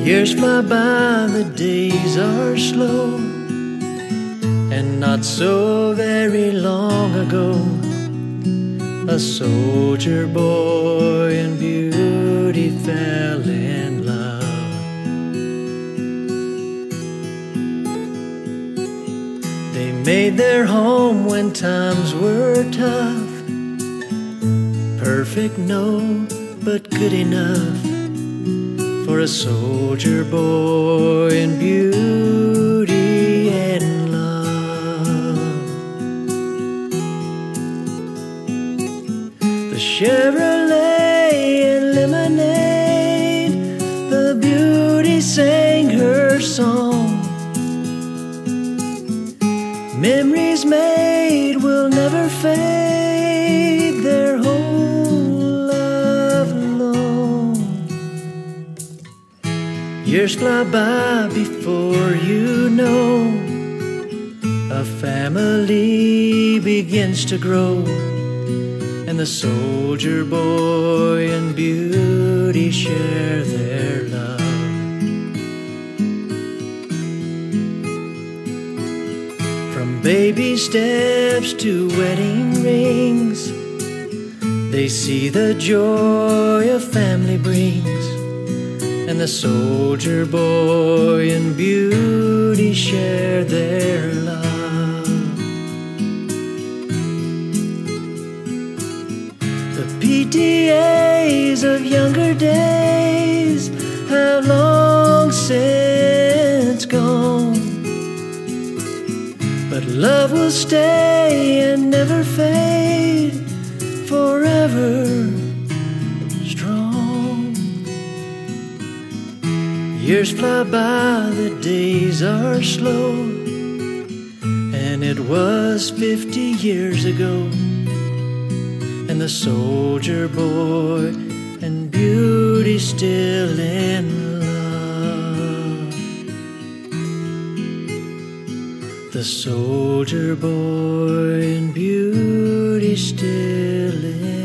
Years fly by, the days are slow, and not so very long ago, a soldier boy and beauty fell in love. They made their home when times were tough. Perfect, no, but good enough for a soldier boy and beauty and love. The Chevrolet and lemonade, the beauty sang her song. Memories made will never fade, their whole life long. Years fly by before you know, a family begins to grow, and the soldier boy and beauty share their love. From baby steps to wedding rings, they see the joy a family brings, and the soldier boy and beauty share their love. The PTAs of younger days have long since gone, but love will stay and never fade, forever strong. Years fly by, the days are slow, and it was 50 years ago, and the soldier boy and beauty still in love. The soldier boy and beauty still in love.